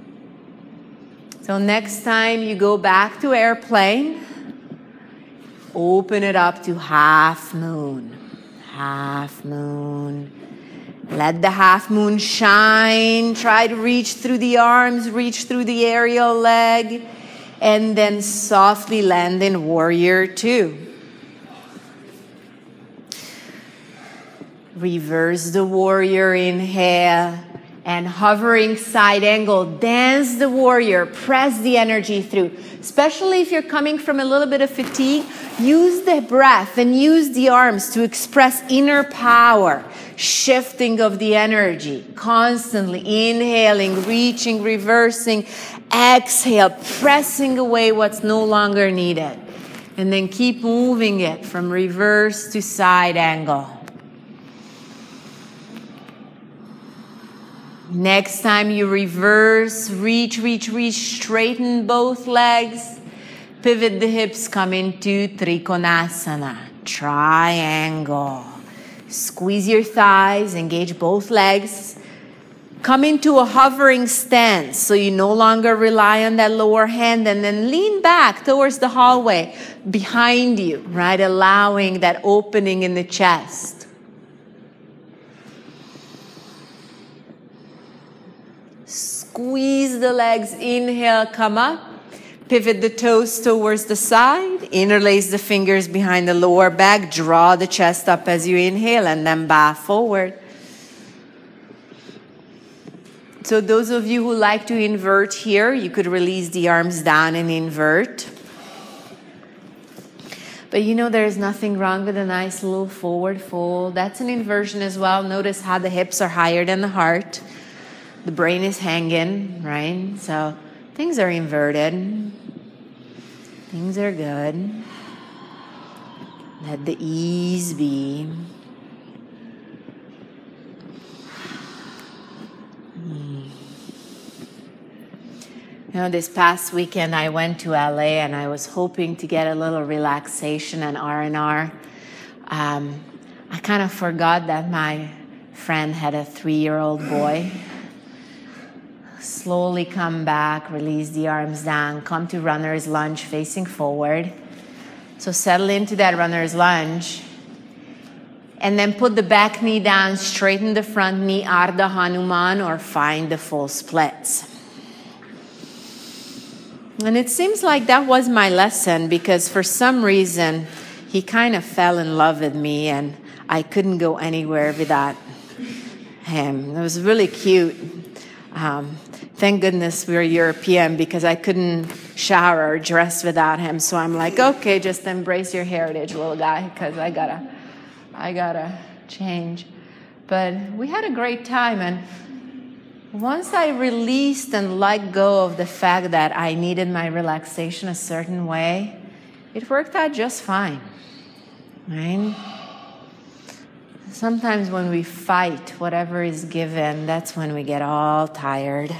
So next time you go back to airplane, open it up to half moon. Half moon. Let the half moon shine. Try to reach through the arms, reach through the aerial leg, and then softly land in warrior two. Reverse the warrior, inhale. And hovering side angle, dance the warrior, press the energy through. Especially if you're coming from a little bit of fatigue, use the breath and use the arms to express inner power, shifting of the energy, constantly inhaling, reaching, reversing, exhale, pressing away what's no longer needed. And then keep moving it from reverse to side angle. Next time you reverse, reach, reach, reach, straighten both legs. Pivot the hips, come into Trikonasana, triangle. Squeeze your thighs, engage both legs. Come into a hovering stance, so you no longer rely on that lower hand, and then lean back towards the hallway behind you, right? Allowing that opening in the chest. Squeeze the legs, inhale, come up. Pivot the toes towards the side. Interlace the fingers behind the lower back. Draw the chest up as you inhale and then bow forward. So those of you who like to invert here, you could release the arms down and invert. But you know there's nothing wrong with a nice little forward fold. That's an inversion as well. Notice how the hips are higher than the heart. The brain is hanging, right? So things are inverted. Things are good. Let the ease be. Mm. You know, this past weekend I went to L A and I was hoping to get a little relaxation and R and R. Um, I kind of forgot that my friend had a three-year-old boy. Slowly come back, release the arms down, come to runner's lunge facing forward. So settle into that runner's lunge. And then put the back knee down, straighten the front knee, Ardha Hanuman, or find the full splits. And it seems like that was my lesson, because for some reason, he kind of fell in love with me and I couldn't go anywhere without him. It was really cute. Um, thank goodness we're European, because I couldn't shower or dress without him. So I'm like, okay, just embrace your heritage, little guy, because I gotta, I gotta change. But we had a great time, and once I released and let go of the fact that I needed my relaxation a certain way, it worked out just fine, right? Sometimes when we fight whatever is given, that's when we get all tired.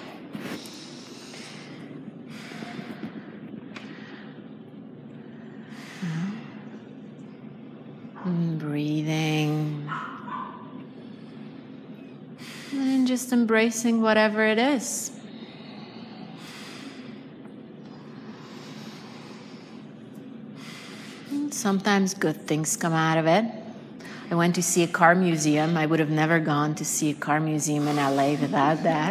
And breathing. And just embracing whatever it is. And sometimes good things come out of it. I went to see a car museum. I would have never gone to see a car museum in L A without that.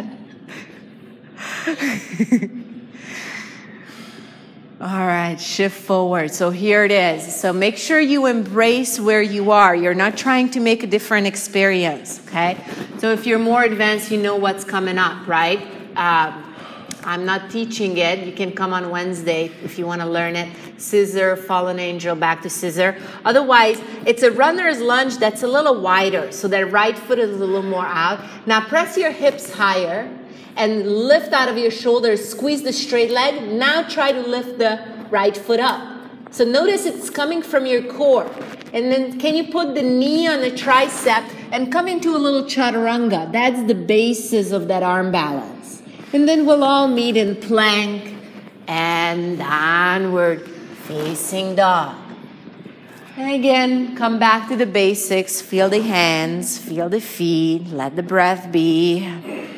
All right, shift forward. So here it is. So make sure you embrace where you are. You're not trying to make a different experience, okay? So if you're more advanced, you know what's coming up, right? Um, I'm not teaching it. You can come on Wednesday if you want to learn it. Scissor, fallen angel, back to scissor. Otherwise, it's a runner's lunge that's a little wider, so that right foot is a little more out. Now press your hips higher and lift out of your shoulders. Squeeze the straight leg. Now try to lift the right foot up. So notice it's coming from your core. And then can you put the knee on the tricep and come into a little chaturanga? That's the basis of that arm balance. And then we'll all meet in plank and downward facing dog. And again, come back to the basics. Feel the hands, feel the feet, let the breath be.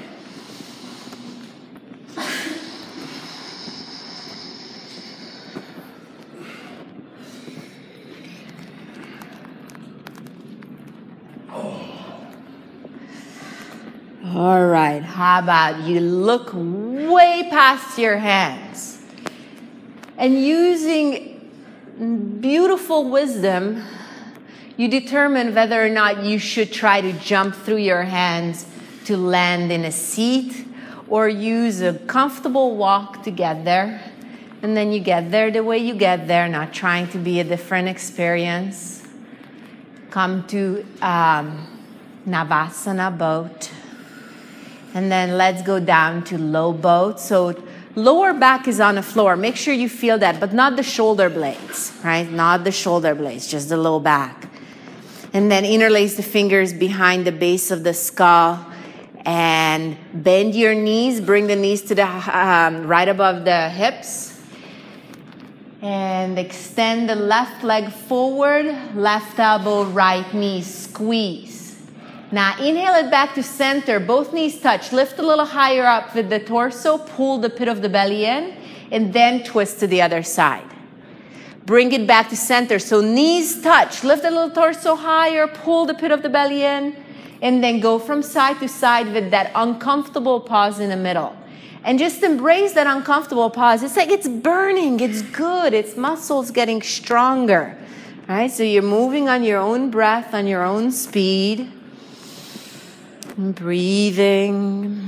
All right, how about you look way past your hands and using beautiful wisdom, you determine whether or not you should try to jump through your hands to land in a seat, or use a comfortable walk to get there. And then you get there the way you get there, not trying to be a different experience. Come to um, Navasana boat. And then let's go down to low boat. So lower back is on the floor. Make sure you feel that, but not the shoulder blades, right? Not the shoulder blades, just the low back. And then interlace the fingers behind the base of the skull. And bend your knees, bring the knees to the um, right above the hips. And extend the left leg forward, left elbow, right knee, squeeze. Now inhale it back to center, both knees touch. Lift a little higher up with the torso, pull the pit of the belly in, and then twist to the other side. Bring it back to center, so knees touch. Lift a little torso higher, pull the pit of the belly in, and then go from side to side with that uncomfortable pause in the middle. And just embrace that uncomfortable pause. It's like it's burning, it's good, it's muscles getting stronger. Right? So you're moving on your own breath, on your own speed. And breathing.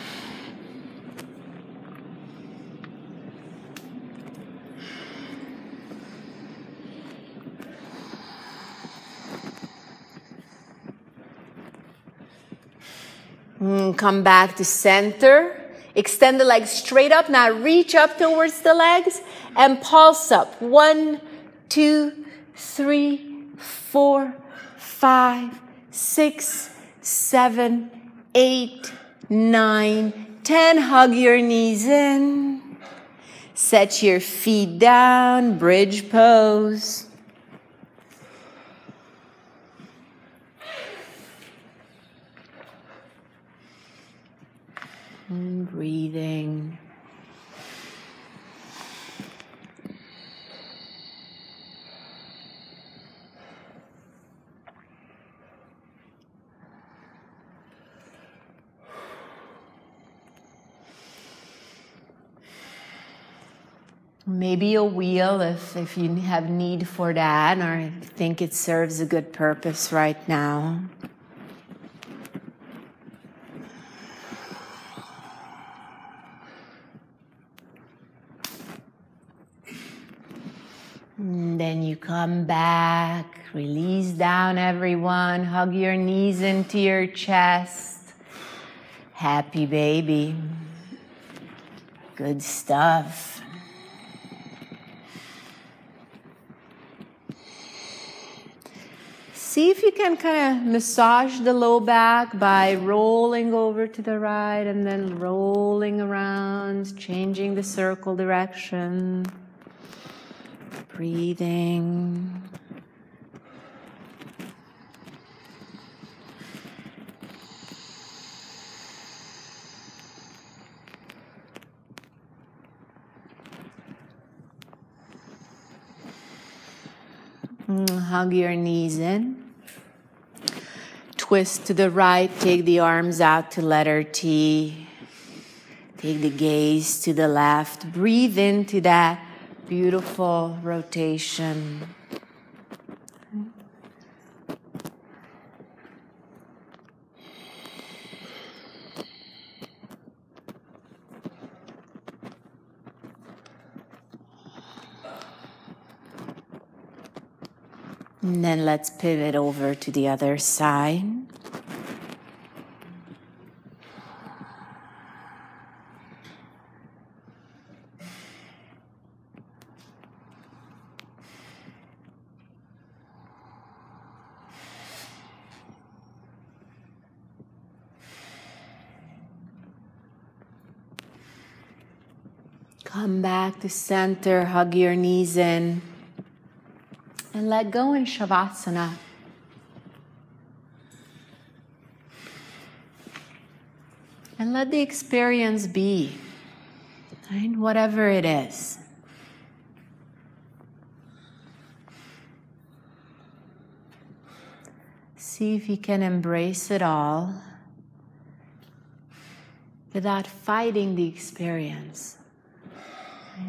Mm, come back to center. Extend the legs straight up. Now reach up towards the legs and pulse up. One, two, three, four, five, six, seven, eight, nine, ten. Hug your knees in. Set your feet down. Bridge pose. And breathing. Maybe a wheel if, if you have need for that, or think it serves a good purpose right now. And then you come back, release down everyone, hug your knees into your chest. Happy baby. Good stuff. See if you can kind of massage the low back by rolling over to the right and then rolling around, changing the circle direction. Breathing. Mm, hug your knees in. Twist to the right, take the arms out to letter T. Take the gaze to the left. Breathe into that beautiful rotation. And then let's pivot over to the other side. Come back to center, hug your knees in, and let go in Shavasana. And let the experience be, right? Whatever it is. See if you can embrace it all without fighting the experience.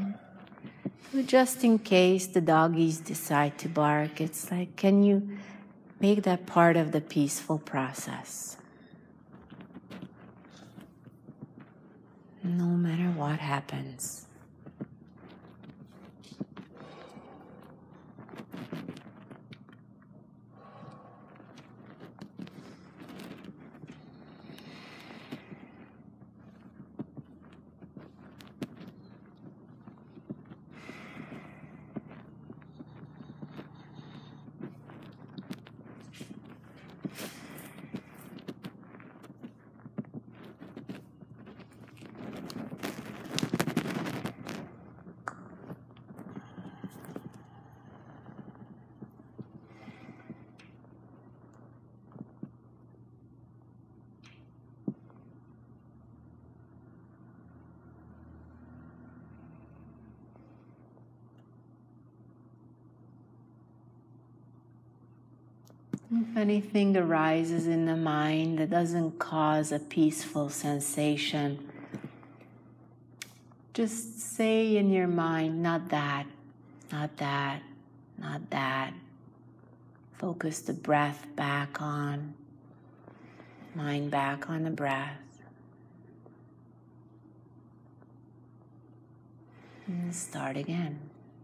So just in case the doggies decide to bark, it's like, can you Make that part of the peaceful process. No matter what happens. If anything arises in the mind that doesn't cause a peaceful sensation, just say in your mind, not that, not that, not that. Focus the breath back on, mind back on the breath. And start again.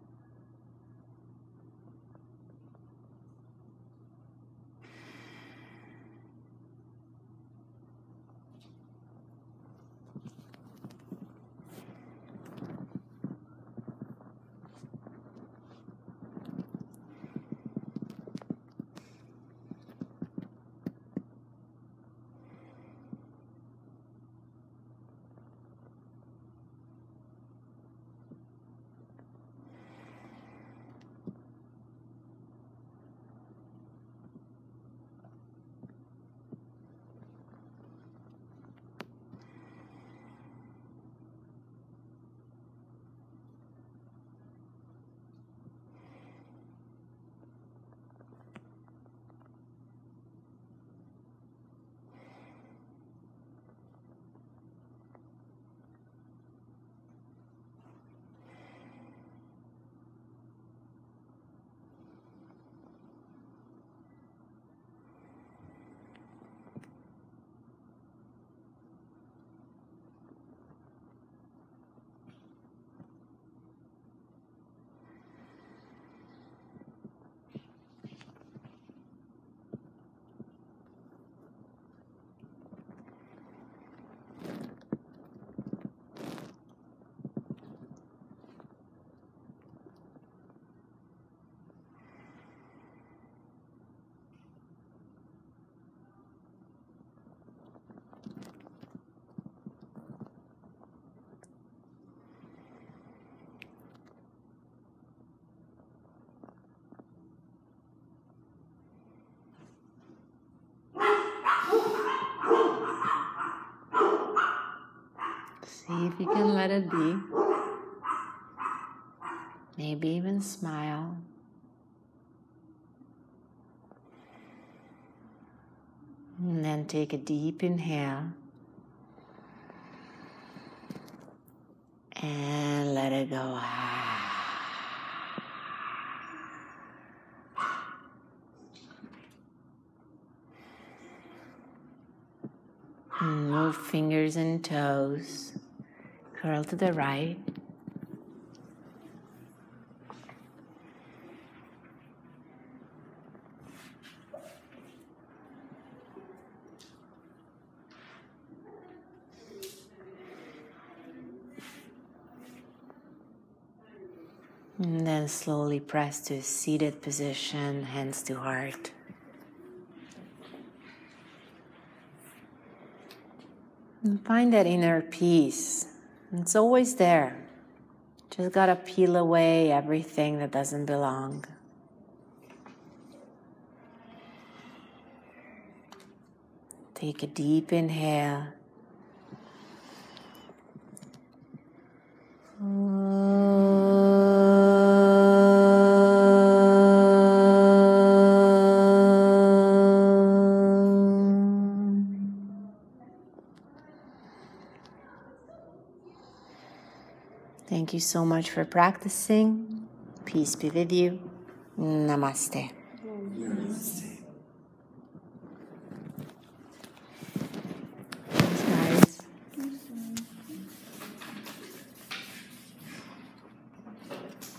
See if you can let it be. Maybe even smile. And then take a deep inhale. And let it go. And move fingers and toes. Curl to the right. And then slowly press to a seated position, hands to heart. And find that inner peace. It's always there. Just gotta peel away everything that doesn't belong. Take a deep inhale. Thank you so much for practicing. Peace be with you. Namaste.